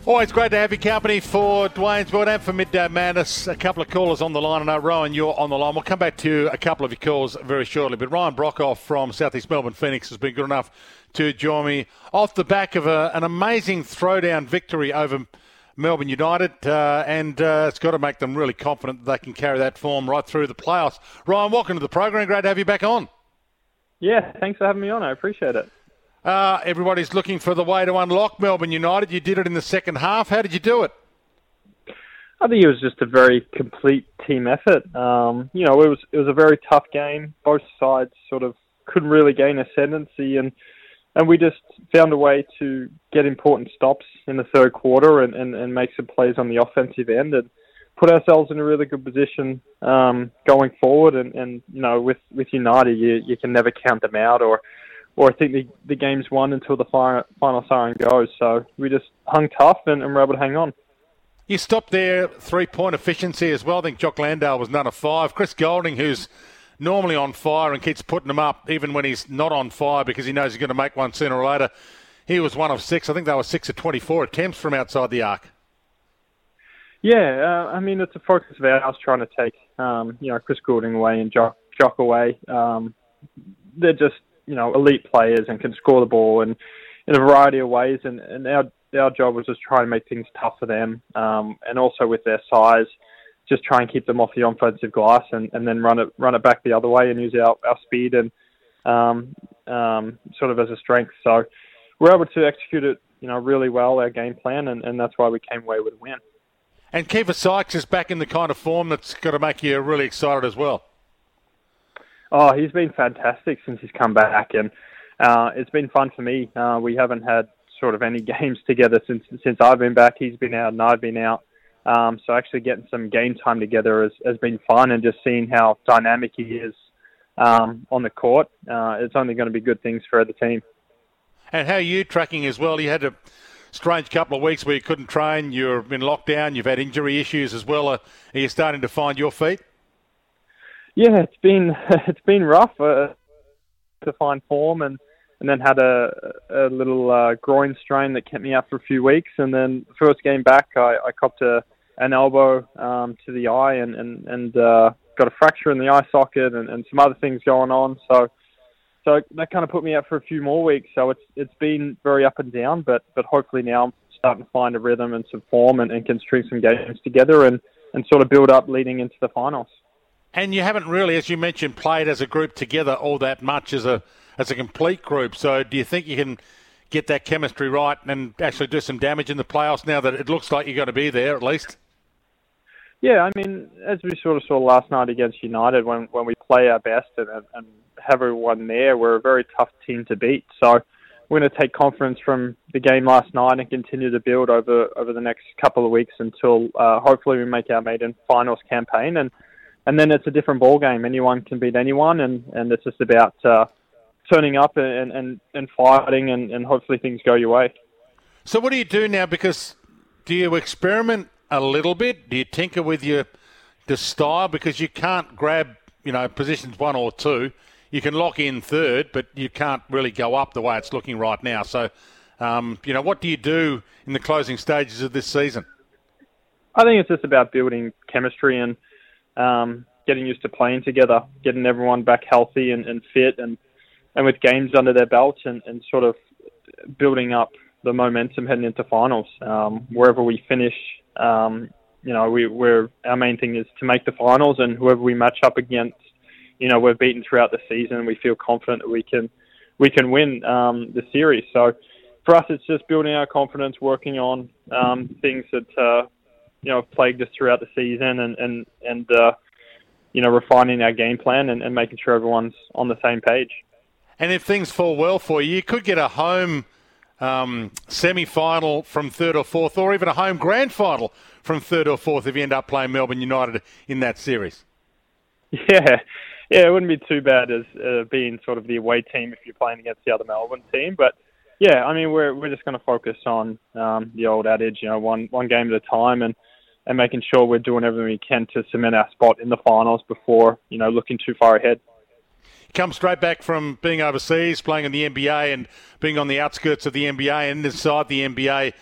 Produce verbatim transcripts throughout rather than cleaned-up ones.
Always great to have your company for Dwayne's World and for Midday Madness. A couple of callers on the line. I know, Rowan, you're on the line. We'll come back to a couple of your calls very shortly. But Ryan Brockhoff from South East Melbourne Phoenix has been good enough to join me off the back of a, an amazing throwdown victory over Melbourne United. Uh, and uh, it's got to make them really confident that they can carry that form right through the playoffs. Ryan, welcome to the program. Great to have you back on. Yeah, thanks for having me on. I appreciate it. Uh, everybody's looking for the way to unlock Melbourne United. You did it in the second half. How did you do it? I think it was just a very complete team effort. Um, you know, it was it was a very tough game. Both sides sort of couldn't really gain ascendancy, and and we just found a way to get important stops in the third quarter and, and, and make some plays on the offensive end and put ourselves in a really good position um, going forward. And, and you know, with, with United, you, you can never count them out or Or I think the, the game's won until the final, final siren goes. So we just hung tough and, and were able to hang on. You stopped their three-point efficiency as well. I think Jock Landale was none of five. Chris Golding, who's normally on fire and keeps putting them up even when he's not on fire because he knows he's going to make one sooner or later, he was one of six. I think they were six of twenty-four attempts from outside the arc. Yeah, uh, I mean, it's a focus of ours trying to take, um, you know, Chris Golding away and Jock, Jock away. Um, they're just, you know, elite players and can score the ball and in a variety of ways. And, and our our job was just try and make things tough for them. Um, and also with their size, just try and keep them off the offensive glass and, and then run it run it back the other way and use our, our speed and um, um, sort of as a strength. So we're able to execute it, you know, really well, our game plan, and, and that's why we came away with a win. And Kiefer Sykes is back in the kind of form that's got to make you really excited as well. Oh, he's been fantastic since he's come back, and uh, it's been fun for me. Uh, we haven't had sort of any games together since since I've been back. He's been out and I've been out. Um, so actually getting some game time together has, has been fun, and just seeing how dynamic he is um, on the court, uh, it's only going to be good things for the team. And how are you tracking as well? You had a strange couple of weeks where you couldn't train. You're in lockdown. You've had injury issues as well. Are you starting to find your feet? Yeah, it's been it's been rough uh, to find form, and, and then had a a little uh, groin strain that kept me out for a few weeks. And then the first game back, I, I copped a, an elbow um, to the eye and and, and uh, got a fracture in the eye socket and, and some other things going on. So so that kind of put me out for a few more weeks. So it's it's been very up and down, but but hopefully now I'm starting to find a rhythm and some form and, and can string some games together and, and sort of build up leading into the finals. And you haven't really, as you mentioned, played as a group together all that much as a as a complete group. So do you think you can get that chemistry right and actually do some damage in the playoffs now that it looks like you're going to be there at least? Yeah, I mean, as we sort of saw last night against United, when, when we play our best and, and have everyone there, we're a very tough team to beat. So we're going to take confidence from the game last night and continue to build over, over the next couple of weeks until uh, hopefully we make our maiden finals campaign. And And then it's a different ball game. Anyone can beat anyone, and, and it's just about uh, turning up and, and, and fighting, and, and hopefully things go your way. So what do you do now? Because do you experiment a little bit? Do you tinker with your the style? Because you can't grab, you know, positions one or two. You can lock in third, but you can't really go up the way it's looking right now. So, um, you know, what do you do in the closing stages of this season? I think it's just about building chemistry and Um, getting used to playing together, getting everyone back healthy and, and fit, and, and with games under their belt, and, and sort of building up the momentum heading into finals. Um, wherever we finish, um, you know, we, we're our main thing is to make the finals, and whoever we match up against, you know, we're beaten throughout the season. We feel confident that we can we can win um, the series. So for us, it's just building our confidence, working on um, things that. Uh, you know, plagued us throughout the season and, and, and uh, you know, refining our game plan and, and making sure everyone's on the same page. And if things fall well for you, you could get a home um, semi-final from third or fourth, or even a home grand final from third or fourth if you end up playing Melbourne United in that series. Yeah, yeah, it wouldn't be too bad as uh, being sort of the away team if you're playing against the other Melbourne team, but yeah, I mean, we're we're just going to focus on um, the old adage, you know, one one game at a time, and and making sure we're doing everything we can to cement our spot in the finals before, you know, looking too far ahead. Come straight back from being overseas, playing in the N B A and being on the outskirts of the N B A and inside the N B A.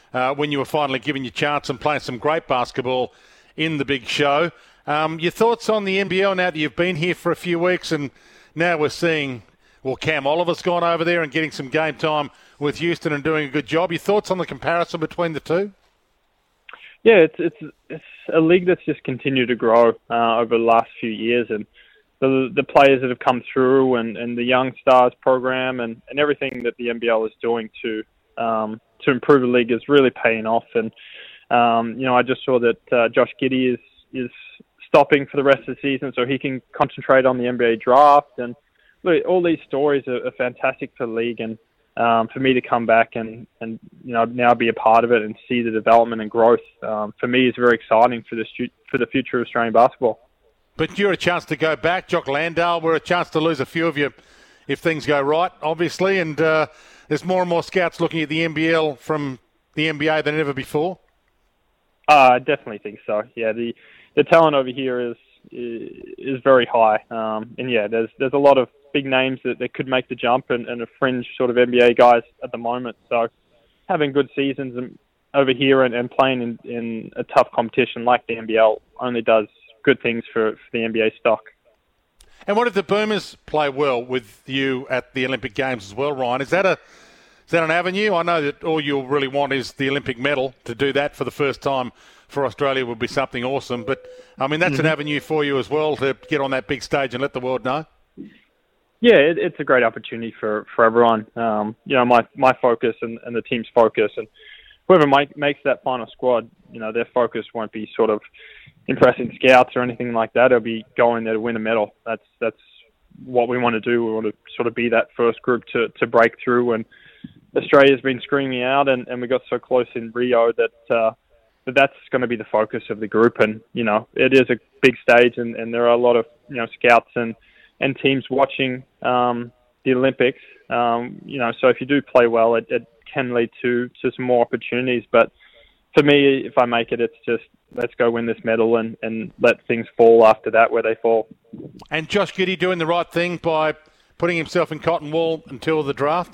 uh, when you were finally given your chance and playing some great basketball in the big show. Um, your thoughts on the N B L now that you've been here for a few weeks and now we're seeing, well, Cam Oliver's gone over there and getting some game time with Houston and doing a good job. Your thoughts on the comparison between the two? Yeah, it's it's it's a league that's just continued to grow uh, over the last few years, and the the players that have come through and, and the Young Stars program and, and everything that the N B L is doing to um, to improve the league is really paying off. And um, you know, I just saw that uh, Josh Giddey is is stopping for the rest of the season so he can concentrate on the N B A draft. And look, all these stories are, are fantastic for the league, and um, for me to come back and, and you know now be a part of it and see the development and growth, um, for me is very exciting for the stu- for the future of Australian basketball. But you're a chance to go back. Jock Landale, we're a chance to lose a few of you if things go right, obviously. And uh, there's more and more scouts looking at the N B L from the N B A than ever before. Uh, I definitely think so. Yeah, the the talent over here is is very high. Um, and yeah, there's there's a lot of big names that, that could make the jump and, and a fringe sort of N B A guys at the moment. So having good seasons over here and, and playing in, in a tough competition like the N B L only does good things for, for the N B A stock. And what if the Boomers play well with you at the Olympic Games as well, Ryan? Is that a is that an avenue? I know that all you'll really want is the Olympic medal. To do that for the first time for Australia would be something awesome. But, I mean, that's mm-hmm. an avenue for you as well to get on that big stage and let the world know. Yeah, it, it's a great opportunity for, for everyone. Um, you know, my, my focus and, and the team's focus, and whoever make, makes that final squad, you know, their focus won't be sort of impressing scouts or anything like that. It'll be going there to win a medal. That's that's what we want to do. We want to sort of be that first group to, to break through. And Australia's been screaming out, and, and we got so close in Rio that, uh, that that's going to be the focus of the group. And, you know, it is a big stage, and, and there are a lot of, you know, scouts and, and teams watching um, the Olympics. Um, you know, so if you do play well, it, it can lead to, to some more opportunities. But for me, if I make it, it's just let's go win this medal and, and let things fall after that where they fall. And Josh Giddey doing the right thing by putting himself in cotton wool until the draft?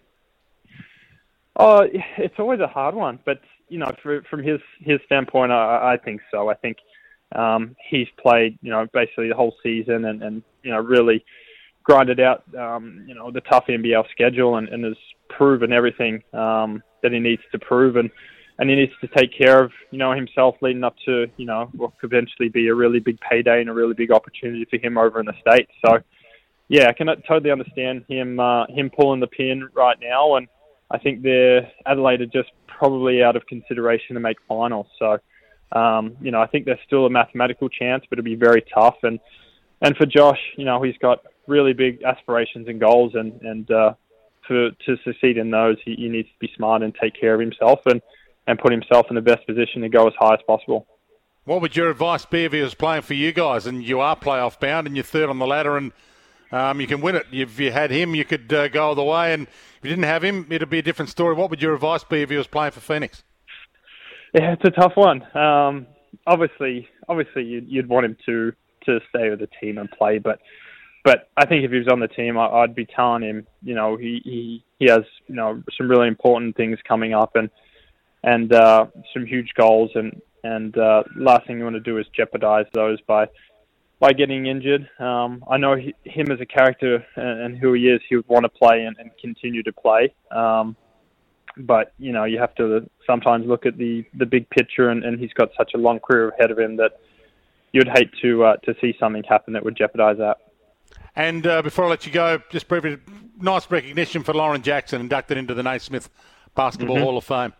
Oh, it's always a hard one. But, you know, for, from his, his standpoint, I, I think so. I think um, he's played, you know, basically the whole season and, and you know, really grinded out, um, you know, the tough N B L schedule and, and has proven everything um, that he needs to prove. And, and he needs to take care of, you know, himself leading up to, you know, what could eventually be a really big payday and a really big opportunity for him over in the States. So, yeah, I can totally understand him uh, him pulling the pin right now. And I think they're Adelaide are just probably out of consideration to make finals. So, um, you know, I think there's still a mathematical chance, but it'll be very tough. And and for Josh, you know, he's got really big aspirations and goals, and and uh, for to succeed in those, he, he needs to be smart and take care of himself and, and put himself in the best position to go as high as possible. What would your advice be if he was playing for you guys and you are playoff bound and you're third on the ladder and um, you can win it? If you had him, you could uh, go all the way, and if you didn't have him, it'd be a different story. What would your advice be if he was playing for Phoenix? Yeah, it's a tough one. Um, obviously, obviously you'd, you'd want him to, to stay with the team and play, but but I think if he was on the team, I, I'd be telling him, you know, he, he, he has, you know, some really important things coming up and and uh, some huge goals, and and uh, last thing you want to do is jeopardize those by by getting injured. Um, I know he, him as a character and, and who he is, he would want to play and, and continue to play. Um, but, you know, you have to sometimes look at the, the big picture, and, and he's got such a long career ahead of him that you'd hate to uh, to see something happen that would jeopardize that. And uh, before I let you go, just briefly, nice recognition for Lauren Jackson, inducted into the Naismith Basketball mm-hmm. Hall of Fame.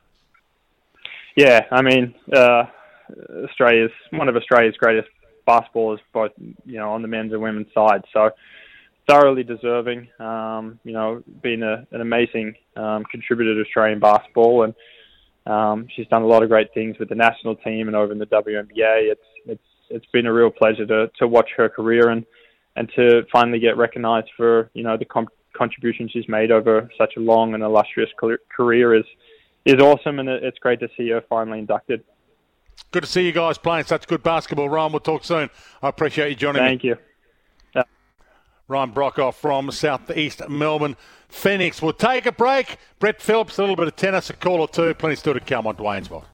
Yeah, I mean, uh, Australia's one of Australia's greatest basketballers, both, you know, on the men's and women's side. So thoroughly deserving. Um, you know, been a, an amazing um, contributor to Australian basketball, and um, she's done a lot of great things with the national team and over in the W N B A. It's it's it's been a real pleasure to to watch her career and and to finally get recognised for, you know, the com- contribution she's made over such a long and illustrious career is is awesome, and it's great to see her finally inducted. Good to see you guys playing such good basketball, Ryan. We'll talk soon. I appreciate you joining Thank me. Thank you. Ryan Brockhoff from South East Melbourne Phoenix. We'll take a break. Brett Phillips, a little bit of tennis, a call or two. Plenty still to come on Dwayne's World.